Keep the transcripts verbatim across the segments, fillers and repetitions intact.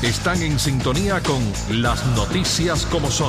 Están en sintonía con Las Noticias Como Son.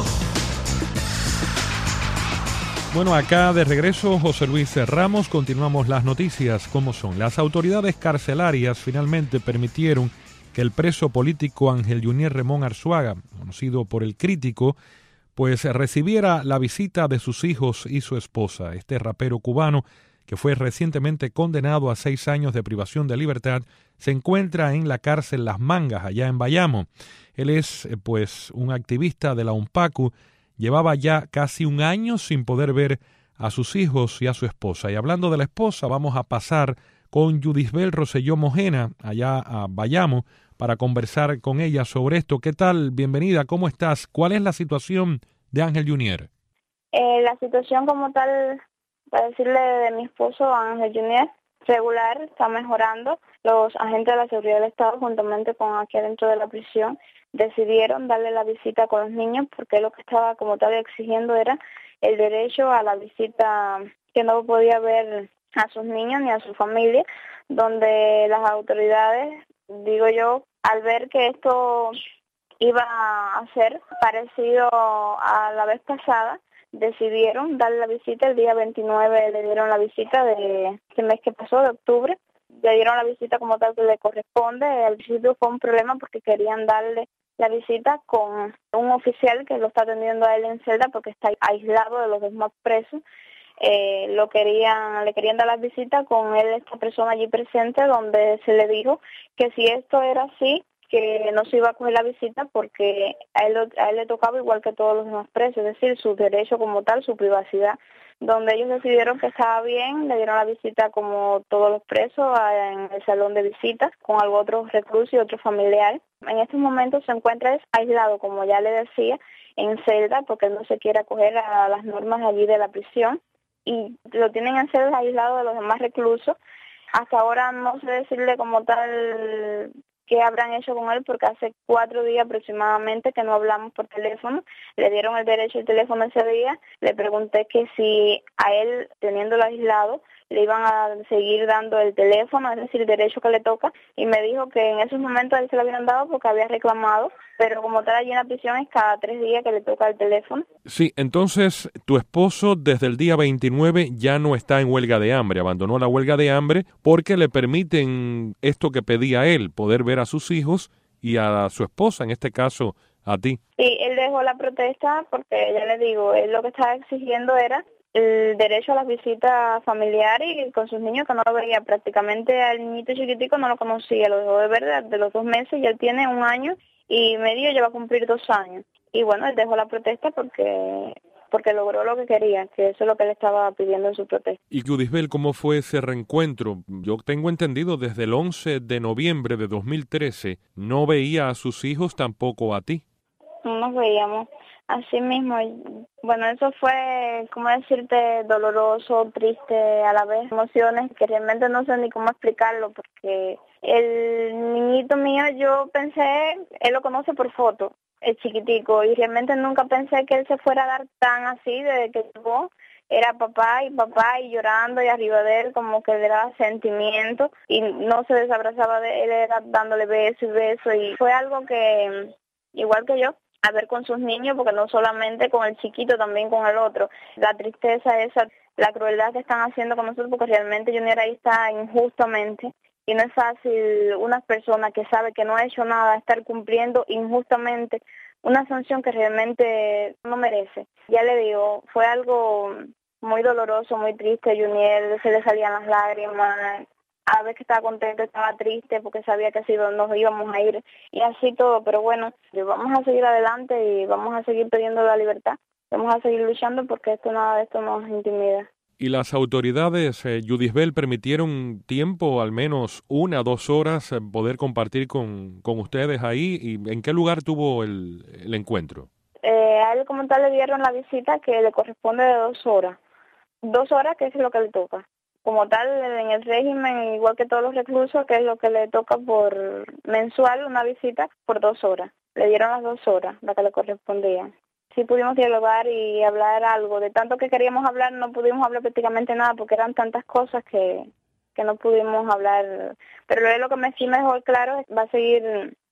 Bueno, acá de regreso José Luis Ramos, continuamos las noticias como son. Las autoridades carcelarias finalmente permitieron que el preso político Ángel Junier Remón Arzuaga, conocido por El Crítico, pues recibiera la visita de sus hijos y su esposa. Este rapero cubano, que fue recientemente condenado a seis años de privación de libertad, se encuentra en la cárcel Las Mangas, allá en Bayamo. Él es, pues, un activista de la UNPACU. Llevaba ya casi un año sin poder ver a sus hijos y a su esposa. Y hablando de la esposa, vamos a pasar con Yudisbel Rosselló Mojena, allá a Bayamo, para conversar con ella sobre esto. ¿Qué tal? Bienvenida, ¿cómo estás? ¿Cuál es la situación de Ángel Junier? Eh, la situación como tal, para decirle de mi esposo Ángel Junier, regular, está mejorando. Los agentes de la seguridad del Estado, juntamente con aquí adentro de la prisión, decidieron darle la visita con los niños porque lo que estaba como tal exigiendo era el derecho a la visita, que no podía ver a sus niños ni a su familia, donde las autoridades, digo yo, al ver que esto iba a ser parecido a la vez pasada, decidieron darle la visita el día veintinueve, le dieron la visita de este mes que pasó, de octubre, le dieron la visita como tal que le corresponde. Al principio fue un problema porque querían darle la visita con un oficial que lo está atendiendo a él en celda porque está aislado de los demás presos. Eh, lo querían, le querían dar la visita con él, esta persona allí presente, donde se le dijo que si esto era así, que no se iba a coger la visita porque a él, a él le tocaba igual que todos los demás presos, es decir, su derecho como tal, su privacidad, donde ellos decidieron que estaba bien, le dieron la visita como todos los presos en el salón de visitas, con algo otros reclusos y otros familiares. En estos momentos se encuentra aislado, como ya le decía, en celda, porque él no se quiere acoger a las normas allí de la prisión, y lo tienen en celda aislado de los demás reclusos. Hasta ahora no sé decirle como tal qué habrán hecho con él, porque hace cuatro días aproximadamente que no hablamos por teléfono. Le dieron el derecho al teléfono ese día. Le pregunté que si a él, teniéndolo aislado, le iban a seguir dando el teléfono, es decir, el derecho que le toca, y me dijo que en esos momentos a él se lo habían dado porque había reclamado, pero como tal allí en la prisión es cada tres días que le toca el teléfono. Sí, entonces tu esposo desde el día veintinueve ya no está en huelga de hambre, abandonó la huelga de hambre porque le permiten esto que pedía él, poder ver a sus hijos y a su esposa, en este caso a ti. Sí, él dejó la protesta porque, ya le digo, él lo que estaba exigiendo era el derecho a las visitas familiares y con sus niños, que no lo veía prácticamente. Al niñito chiquitico no lo conocía, lo dejó de ver de los dos meses y él tiene un año y medio, ya va a cumplir dos años. Y bueno, él dejó la protesta porque porque logró lo que quería, que eso es lo que él estaba pidiendo en su protesta. Y Yudisbel, ¿cómo fue ese reencuentro? Yo tengo entendido desde el once de noviembre de dos mil trece, no veía a sus hijos, tampoco a ti. No nos veíamos. Así mismo, bueno, eso fue, como decirte, doloroso, triste, a la vez emociones que realmente no sé ni cómo explicarlo, porque el niñito mío, yo pensé, él lo conoce por foto, el chiquitico, y realmente nunca pensé que él se fuera a dar tan así desde que llegó. Era papá y papá y llorando y arriba de él, como que le daba sentimiento y no se desabrazaba de él, era dándole beso y beso, y fue algo que, igual que yo, a ver con sus niños, porque no solamente con el chiquito, también con el otro. La tristeza esa, la crueldad que están haciendo con nosotros, porque realmente Junior ahí está injustamente. Y no es fácil una persona que sabe que no ha hecho nada estar cumpliendo injustamente una sanción que realmente no merece. Ya le digo, fue algo muy doloroso, muy triste. Junior se le salían las lágrimas. A veces que estaba contento, estaba triste porque sabía que así nos íbamos a ir y así todo, pero bueno, vamos a seguir adelante y vamos a seguir pidiendo la libertad, vamos a seguir luchando porque esto nada de esto nos intimida. ¿Y las autoridades, eh, Yudisbel, permitieron tiempo, al menos una, dos horas, eh, poder compartir con, con ustedes ahí? ¿Y en qué lugar tuvo el, el encuentro? Eh, a él como tal le dieron la visita que le corresponde de dos horas, dos horas que es lo que le toca. Como tal, en el régimen, igual que todos los reclusos, que es lo que le toca por mensual, una visita por dos horas. Le dieron las dos horas, la que le correspondía. Sí pudimos dialogar y hablar algo. De tanto que queríamos hablar, no pudimos hablar prácticamente nada, porque eran tantas cosas que, que no pudimos hablar. Pero lo que me sí me dejó claro es que va a seguir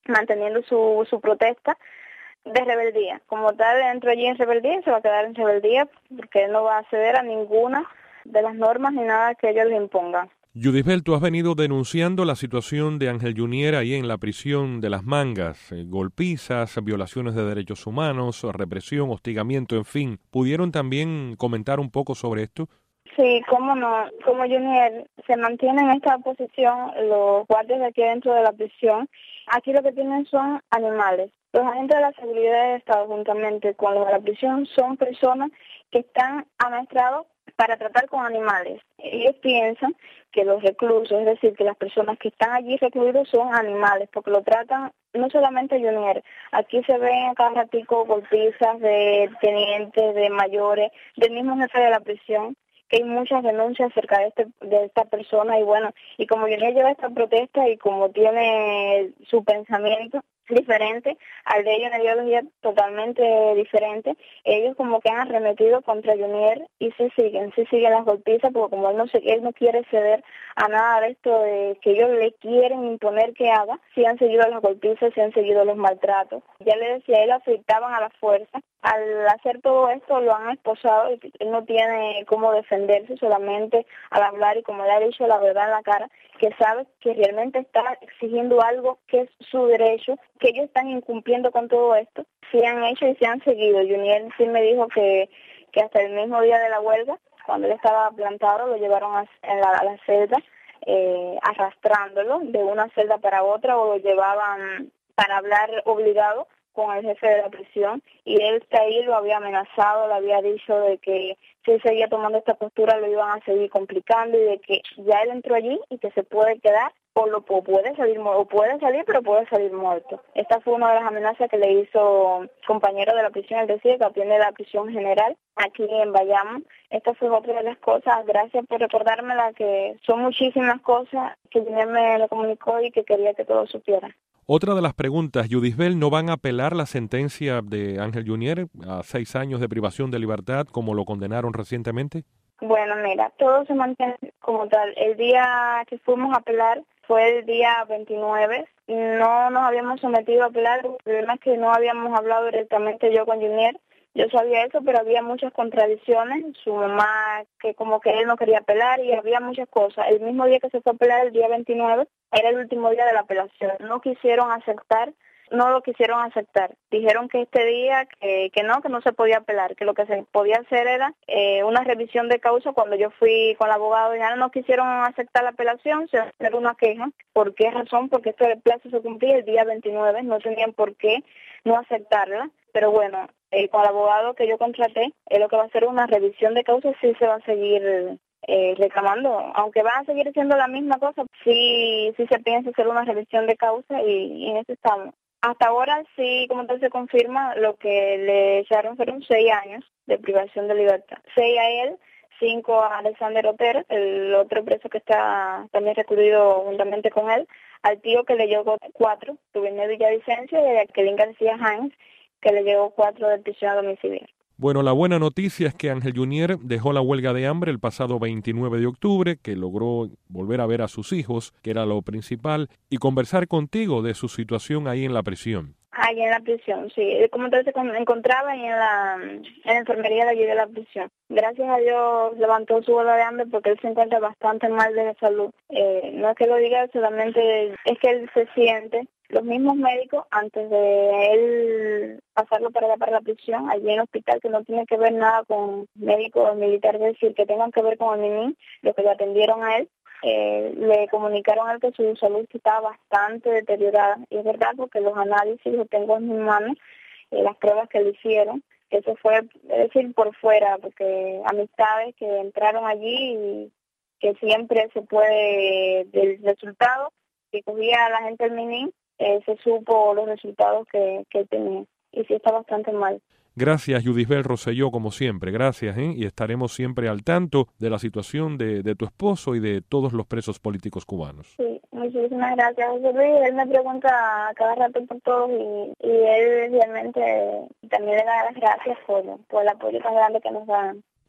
manteniendo su, su protesta de rebeldía. Como tal, entró allí en rebeldía y se va a quedar en rebeldía porque él no va a ceder a ninguna de las normas ni nada que ellos le impongan. Yudisbel, tú has venido denunciando la situación de Ángel Junier ahí en la prisión de Las Mangas, eh, golpizas, violaciones de derechos humanos, represión, hostigamiento, en fin. ¿Pudieron también comentar un poco sobre esto? Sí, cómo no. Como Junier se mantiene en esta posición, los guardias de aquí dentro de la prisión, aquí lo que tienen son animales. Los agentes de la seguridad del Estado, juntamente con los de la prisión, son personas que están amaestrados para tratar con animales. Ellos piensan que los reclusos, es decir, que las personas que están allí recluidos son animales, porque lo tratan no solamente Junier. Aquí se ven a cada ratico golpizas de tenientes, de mayores, del mismo jefe de la prisión, que hay muchas denuncias acerca de este de esta persona, y bueno, y como Junier lleva esta protesta y como tiene su pensamiento diferente al de ellos, una ideología totalmente diferente, ellos como que han arremetido contra Junier y sí siguen, sí siguen las golpizas, porque como él no se, él no quiere ceder a nada de esto de que ellos le quieren imponer que haga, sí han seguido las golpizas, sí han seguido los maltratos. Ya le decía, él afectaban a la fuerza. Al hacer todo esto lo han esposado y él no tiene cómo defenderse, solamente al hablar y como le ha dicho la verdad en la cara, que sabe que realmente está exigiendo algo que es su derecho, que ellos están incumpliendo con todo esto. Sí han hecho y sí han seguido. Junier sí me dijo que, que hasta el mismo día de la huelga, cuando él estaba plantado, lo llevaron a, a, la, a la celda, eh, arrastrándolo de una celda para otra, o lo llevaban para hablar obligado con el jefe de la prisión, y él ahí lo había amenazado, le había dicho de que si él seguía tomando esta postura lo iban a seguir complicando, y de que ya él entró allí y que se puede quedar o lo o puede salir o puede salir pero puede salir muerto. Esta fue una de las amenazas que le hizo compañero de la prisión, él decía que atiende la prisión general aquí en Bayamo. Esta fue otra de las cosas, gracias por recordármela, que son muchísimas cosas que Junier me lo comunicó y que quería que todos supieran. Otra de las preguntas, Yudisbel, ¿no van a apelar la sentencia de Ángel Junier a seis años de privación de libertad como lo condenaron recientemente? Bueno, mira, todo se mantiene como tal. El día que fuimos a apelar fue el día veintinueve. No nos habíamos sometido a apelar. El problema es que no habíamos hablado directamente yo con Junier. Yo sabía eso, pero había muchas contradicciones. Su mamá, que como que él no quería apelar, y había muchas cosas. El mismo día que se fue a apelar, el día veintinueve, era el último día de la apelación. No quisieron aceptar, no lo quisieron aceptar. Dijeron que este día, que, que no, que no se podía apelar, que lo que se podía hacer era eh, una revisión de causa. Cuando yo fui con el abogado, ya no quisieron aceptar la apelación, se hacer una queja. ¿Por qué razón? Porque esto el plazo se cumplía el día veintinueve, no tenían por qué no aceptarla. Pero bueno, eh, con el abogado que yo contraté, eh, lo que va a hacer una revisión de causa, sí se va a seguir eh, reclamando, aunque van a seguir siendo la misma cosa, sí, sí se piensa hacer una revisión de causa, y, y en eso estamos. Hasta ahora sí, como tal, se confirma lo que le echaron fueron seis años de privación de libertad. Seis a él, cinco a Alexander Otero, el otro preso que está también recluido juntamente con él, al tío que le llegó cuatro, Rubén Villavicencio, y a Jacqueline García Hines, que le llegó cuatro de prisión domiciliaria. Bueno, la buena noticia es que Ángel Junier dejó la huelga de hambre el pasado veintinueve de octubre, que logró volver a ver a sus hijos, que era lo principal, y conversar contigo de su situación ahí en la prisión. Ahí en la prisión, sí. Como tal se encontraba ahí en la, en la enfermería de allí de la prisión. Gracias a Dios levantó su huelga de hambre porque él se encuentra bastante mal de salud. Eh, no es que lo diga, solamente es que él se siente. Los mismos médicos, antes de él pasarlo para allá, para la prisión, allí en el hospital, que no tiene que ver nada con médicos militares, es decir, que tengan que ver con el MININ, los que lo atendieron a él, eh, le comunicaron a él que su salud estaba bastante deteriorada. Y es verdad, porque los análisis los tengo en mis manos, eh, las pruebas que le hicieron, que eso fue, es decir, por fuera, porque amistades que entraron allí y que siempre se puede, del resultado que cogía la gente del MININ, Eh, se supo los resultados que, que tenía, y sí está bastante mal. Gracias, Yudisbel Rosselló, como siempre, gracias, ¿eh? Y estaremos siempre al tanto de la situación de, de tu esposo y de todos los presos políticos cubanos. Sí, muchísimas gracias, José Luis. Él me pregunta cada rato por todos, y, y él realmente también le da las gracias por, por el apoyo tan grande que nos dan.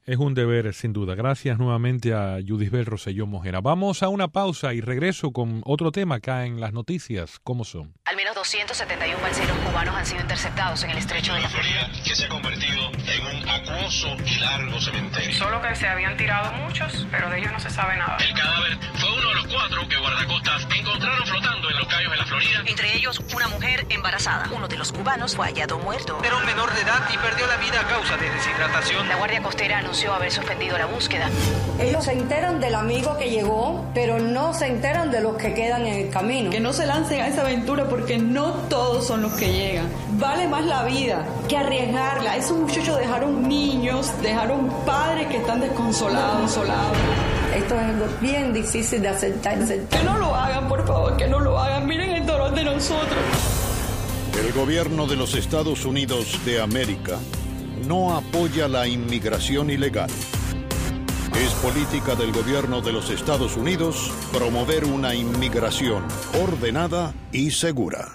Es un deber, sin duda. Gracias nuevamente a Yudisbel Rosselló Mojera. Vamos a una pausa y regreso con otro tema acá en las noticias. ¿Cómo son? Al menos doscientos setenta y uno balseros cubanos han sido interceptados en el estrecho de la Florida, que se ha convertido en un acuoso y largo cementerio. Solo que se habían tirado muchos, pero de ellos no se sabe nada. El cadáver fue uno de los cuatro que guardacostas encontraron flotando en los cayos de la Florida. Entre ellos, una mujer embarazada. Uno de los cubanos fue hallado muerto. Era un menor de edad y perdió la vida a causa de deshidratación. La Guardia Costera anunció haber suspendido la búsqueda. Ellos se enteran del amigo que llegó, pero no se enteran de los que quedan en el camino. Que no se lancen a esa aventura porque no todos son los que llegan. Vale más la vida que arriesgarla. Esos muchachos dejaron niños, dejaron padres que están desconsolados, consolados. Esto es algo bien difícil de aceptar, aceptar. Que no lo hagan, por favor, que no lo hagan. Miren el dolor de nosotros. El gobierno de los Estados Unidos de América no apoya la inmigración ilegal. Es política del gobierno de los Estados Unidos promover una inmigración ordenada y segura.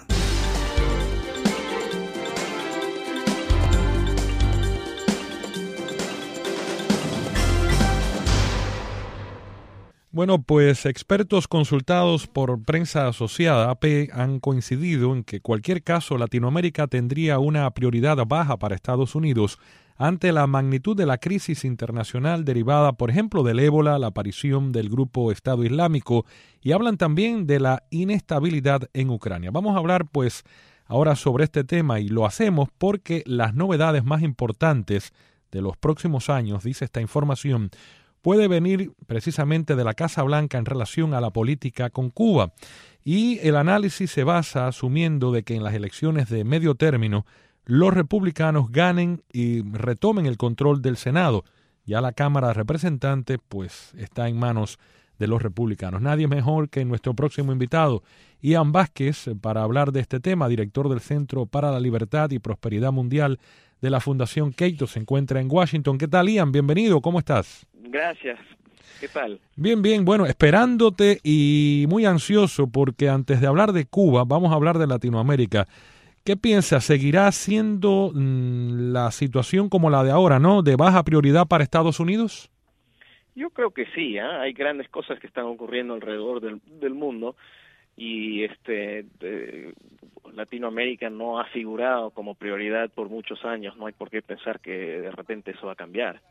Bueno, pues expertos consultados por Prensa Asociada, A P, han coincidido en que cualquier caso Latinoamérica tendría una prioridad baja para Estados Unidos ante la magnitud de la crisis internacional derivada, por ejemplo, del ébola, la aparición del grupo Estado Islámico, y hablan también de la inestabilidad en Ucrania. Vamos a hablar, pues, ahora sobre este tema, y lo hacemos porque las novedades más importantes de los próximos años, dice esta información, puede venir precisamente de la Casa Blanca en relación a la política con Cuba. Y el análisis se basa asumiendo de que en las elecciones de medio término los republicanos ganen y retomen el control del Senado. Ya la Cámara de Representantes pues está en manos de los republicanos. Nadie mejor que nuestro próximo invitado, Ian Vázquez, para hablar de este tema, director del Centro para la Libertad y Prosperidad Mundial de la Fundación Cato, se encuentra en Washington. ¿Qué tal, Ian? Bienvenido, ¿cómo estás? Gracias. ¿Qué tal? Bien, bien, bueno, esperándote y muy ansioso porque antes de hablar de Cuba, vamos a hablar de Latinoamérica. ¿Qué piensas? ¿Seguirá siendo mmm, la situación como la de ahora, no? ¿De baja prioridad para Estados Unidos? Yo creo que sí, ¿eh? Hay grandes cosas que están ocurriendo alrededor del, del mundo y este de, Latinoamérica no ha figurado como prioridad por muchos años. No hay por qué pensar que de repente eso va a cambiar.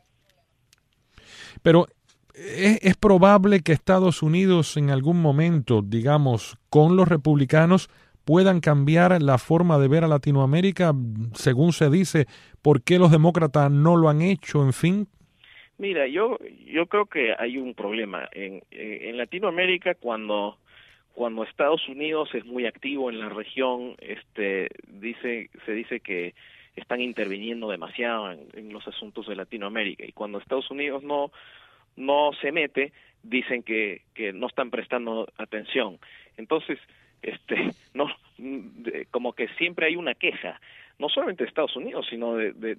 Pero ¿es, es probable que Estados Unidos en algún momento, digamos, con los republicanos, puedan cambiar la forma de ver a Latinoamérica, según se dice? ¿Por qué los demócratas no lo han hecho? En fin. Mira, yo yo creo que hay un problema en en Latinoamérica cuando cuando Estados Unidos es muy activo en la región, este dice se dice que están interviniendo demasiado en, en los asuntos de Latinoamérica, y cuando Estados Unidos no no se mete, dicen que que no están prestando atención. Entonces, este no de, como que siempre hay una queja, no solamente de Estados Unidos, sino de, de, de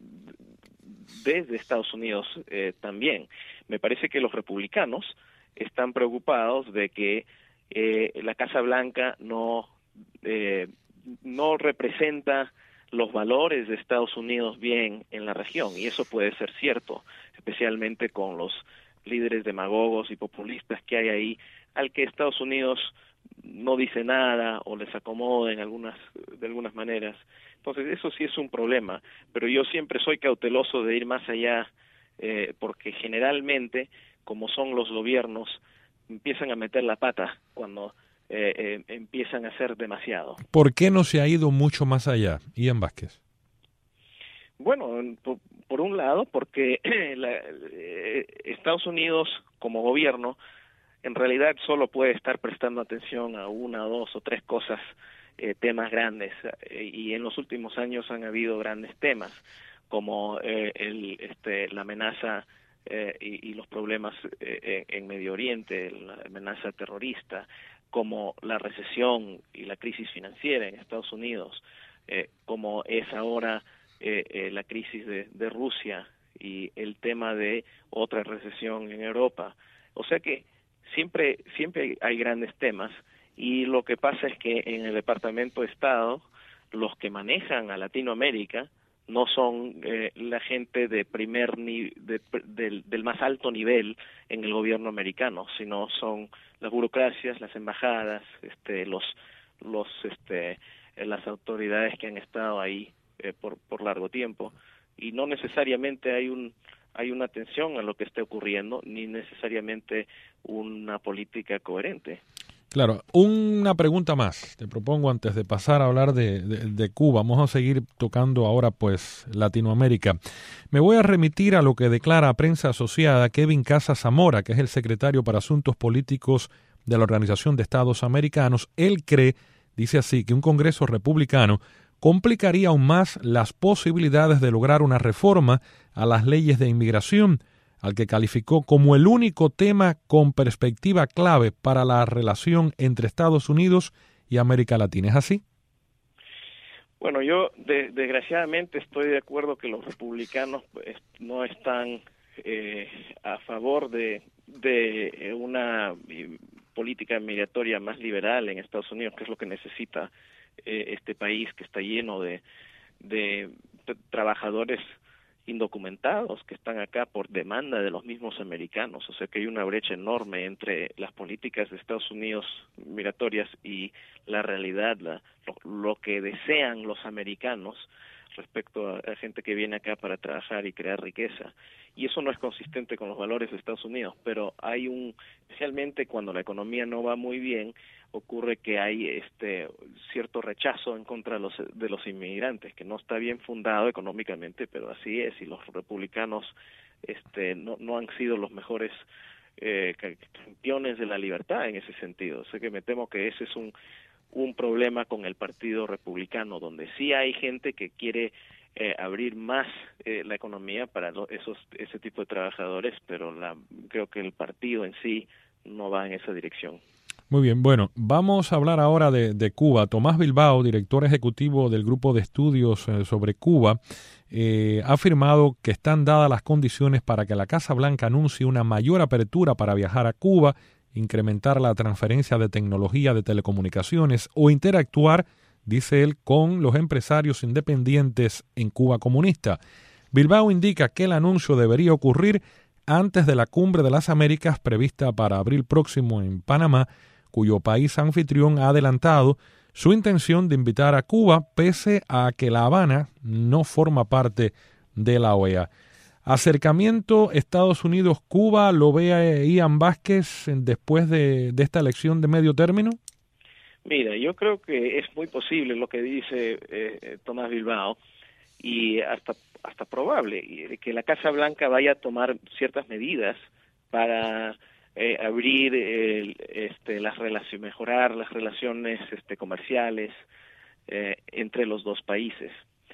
desde Estados Unidos eh, también. Me parece que los republicanos están preocupados de que eh, la Casa Blanca no eh, no representa los valores de Estados Unidos bien en la región, y eso puede ser cierto, especialmente con los líderes demagogos y populistas que hay ahí, al que Estados Unidos no dice nada o les acomoda en algunas de algunas maneras. Entonces eso sí es un problema, pero yo siempre soy cauteloso de ir más allá, eh, porque generalmente, como son los gobiernos, empiezan a meter la pata cuando eh, eh, empiezan a hacer demasiado. ¿Por qué no se ha ido mucho más allá, Ian Vázquez? Bueno, por, por un lado, porque la, eh, Estados Unidos como gobierno en realidad solo puede estar prestando atención a una, dos o tres cosas, eh, temas grandes, eh, y en los últimos años han habido grandes temas como eh, el, este, la amenaza eh, y, y los problemas eh, en Medio Oriente, la amenaza terrorista, como la recesión y la crisis financiera en Estados Unidos, eh, como es ahora eh, eh, la crisis de, de Rusia y el tema de otra recesión en Europa. O sea que siempre siempre hay grandes temas, y lo que pasa es que en el Departamento de Estado los que manejan a Latinoamérica no son eh, la gente de primer ni de, del, del más alto nivel en el gobierno americano, sino son las burocracias, las embajadas, este, los los este las autoridades que han estado ahí eh, por por largo tiempo, y no necesariamente hay un hay una atención a lo que esté ocurriendo, ni necesariamente una política coherente. Claro, una pregunta más, te propongo antes de pasar a hablar de, de, de Cuba. Vamos a seguir tocando ahora pues Latinoamérica. Me voy a remitir a lo que declara a Prensa Asociada Kevin Casas Zamora, que es el secretario para Asuntos Políticos de la Organización de Estados Americanos. Él cree, dice así, que un Congreso republicano complicaría aún más las posibilidades de lograr una reforma a las leyes de inmigración, al que calificó como el único tema con perspectiva clave para la relación entre Estados Unidos y América Latina. ¿Es así? Bueno, yo de, desgraciadamente estoy de acuerdo que los republicanos pues, no están eh, a favor de, de una política migratoria más liberal en Estados Unidos, que es lo que necesita eh, este país que está lleno de, de trabajadores indocumentados que están acá por demanda de los mismos americanos. O sea que hay una brecha enorme entre las políticas de Estados Unidos migratorias y la realidad, la, lo, lo que desean los americanos respecto a, a gente que viene acá para trabajar y crear riqueza. Y eso no es consistente con los valores de Estados Unidos, pero hay un, especialmente cuando la economía no va muy bien, ocurre que hay este cierto rechazo en contra de los, de los inmigrantes, que no está bien fundado económicamente, pero así es, y los republicanos este no, no han sido los mejores eh, campeones de la libertad en ese sentido. O sea que me temo que ese es un, un problema con el Partido Republicano, donde sí hay gente que quiere eh, abrir más eh, la economía para lo, esos ese tipo de trabajadores, pero la, creo que el partido en sí no va en esa dirección. Muy bien, bueno, vamos a hablar ahora de, de Cuba. Tomás Bilbao, director ejecutivo del Grupo de Estudios eh, sobre Cuba, eh, ha afirmado que están dadas las condiciones para que la Casa Blanca anuncie una mayor apertura para viajar a Cuba, incrementar la transferencia de tecnología de telecomunicaciones o interactuar, dice él, con los empresarios independientes en Cuba comunista. Bilbao indica que el anuncio debería ocurrir antes de la Cumbre de las Américas prevista para abril próximo en Panamá, cuyo país anfitrión ha adelantado su intención de invitar a Cuba, pese a que La Habana no forma parte de la O E A. ¿Acercamiento Estados Unidos-Cuba lo ve Ian Vázquez después de, de esta elección de medio término? Mira, yo creo que es muy posible lo que dice eh, Tomás Bilbao, y hasta hasta probable que la Casa Blanca vaya a tomar ciertas medidas para eh, abrir el, este, las relaciones, mejorar las relaciones este, comerciales eh, entre los dos países.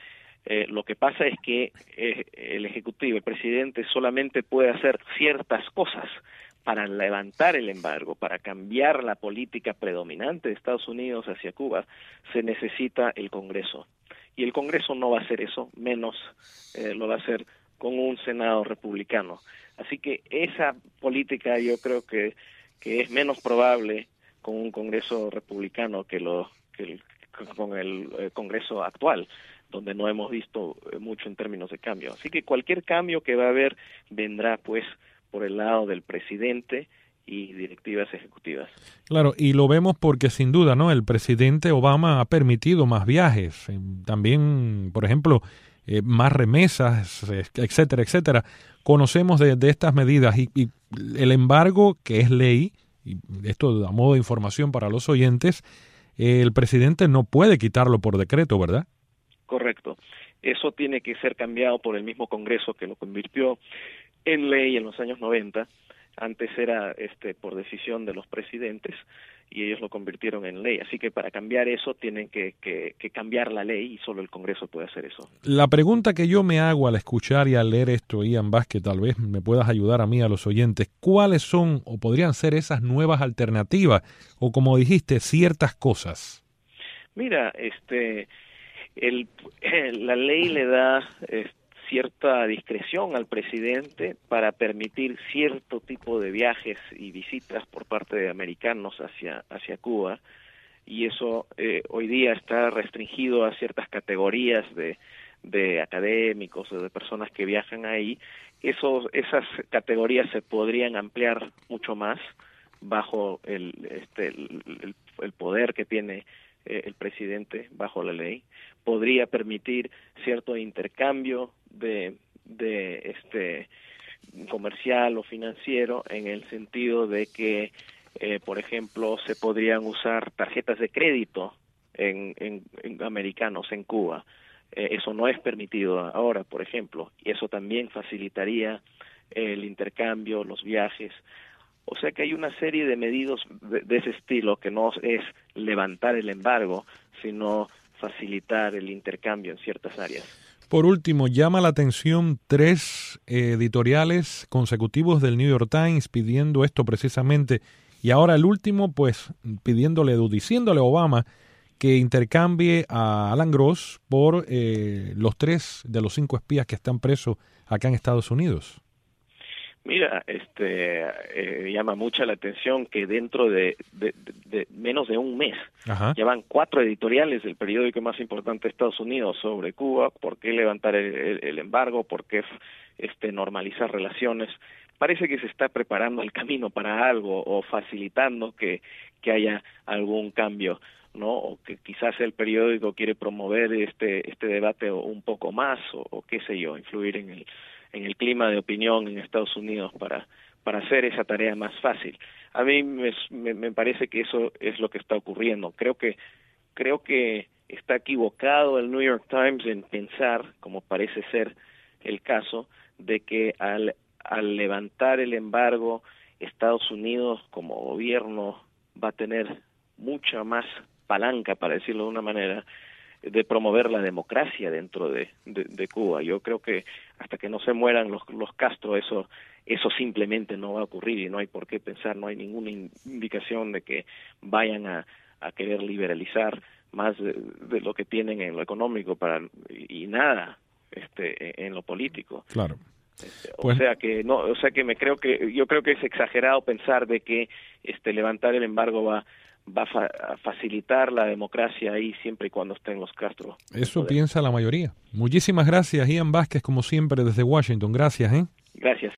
Eh, lo que pasa es que eh, el Ejecutivo, el presidente, solamente puede hacer ciertas cosas para levantar el embargo, para cambiar la política predominante de Estados Unidos hacia Cuba. Se necesita el Congreso. Y el Congreso no va a hacer eso, menos eh, lo va a hacer con un Senado republicano. Así que esa política yo creo que, que es menos probable con un Congreso republicano que, lo, que el, con el eh, Congreso actual, donde no hemos visto mucho en términos de cambio. Así que cualquier cambio que va a haber vendrá pues por el lado del presidente y directivas ejecutivas. Claro, y lo vemos porque sin duda, ¿no? El presidente Obama ha permitido más viajes, eh, también, por ejemplo, eh, más remesas, eh, etcétera, etcétera. Conocemos de, de estas medidas y, y el embargo, que es ley, y esto a modo de información para los oyentes, eh, el presidente no puede quitarlo por decreto, ¿verdad? Correcto. Eso tiene que ser cambiado por el mismo Congreso que lo convirtió en ley en los años noventa. Antes era este por decisión de los presidentes y ellos lo convirtieron en ley. Así que para cambiar eso tienen que, que, que cambiar la ley y solo el Congreso puede hacer eso. La pregunta que yo me hago al escuchar y al leer esto, Ian Vázquez, tal vez me puedas ayudar a mí, a los oyentes, ¿cuáles son o podrían ser esas nuevas alternativas o, como dijiste, ciertas cosas? Mira, este, el, la ley le da este, cierta discreción al presidente para permitir cierto tipo de viajes y visitas por parte de americanos hacia hacia Cuba, y eso eh, hoy día está restringido a ciertas categorías de de académicos o de personas que viajan ahí, esos, esas categorías se podrían ampliar mucho más bajo el, este, el, el, el poder que tiene eh, el presidente bajo la ley. Podría permitir cierto intercambio de, de este comercial o financiero, en el sentido de que, eh, por ejemplo, se podrían usar tarjetas de crédito en, en, en americanos en Cuba. Eh, eso no es permitido ahora, por ejemplo, y eso también facilitaría el intercambio, los viajes. O sea que hay una serie de medidas de, de ese estilo, que no es levantar el embargo, sino facilitar el intercambio en ciertas áreas. Por último, llama la atención tres editoriales consecutivos del New York Times pidiendo esto precisamente, y ahora el último, pues, pidiéndole, diciéndole a Obama que intercambie a Alan Gross por eh, los tres de los cinco espías que están presos acá en Estados Unidos. Mira, este eh, llama mucha la atención que dentro de, de, de, de menos de un mes Ajá. ya van cuatro editoriales del periódico más importante de Estados Unidos sobre Cuba. ¿Por qué levantar el, el, el embargo? ¿Por qué este, normalizar relaciones? Parece que se está preparando el camino para algo, o facilitando que, que haya algún cambio, ¿no? O que quizás el periódico quiere promover este este debate un poco más, o, o qué sé yo, influir en el en el clima de opinión en Estados Unidos para para hacer esa tarea más fácil. A mí me, me, me parece que eso es lo que está ocurriendo. Creo que creo que está equivocado el New York Times en pensar, como parece ser el caso, de que al al levantar el embargo, Estados Unidos como gobierno va a tener mucha más palanca, para decirlo de una manera, de promover la democracia dentro de, de, de Cuba. Yo creo que hasta que no se mueran los, los Castro, eso eso simplemente no va a ocurrir, y no hay por qué pensar, no hay ninguna indicación de que vayan a, a querer liberalizar más de, de lo que tienen en lo económico para y nada este en lo político. Claro. Este, pues, o sea que no, o sea que me creo que yo creo que es exagerado pensar de que este levantar el embargo va va a, fa a facilitar la democracia ahí siempre y cuando estén los Castro. Eso piensa la mayoría. Muchísimas gracias, Ian Vázquez, como siempre, desde Washington. Gracias, ¿eh? Gracias.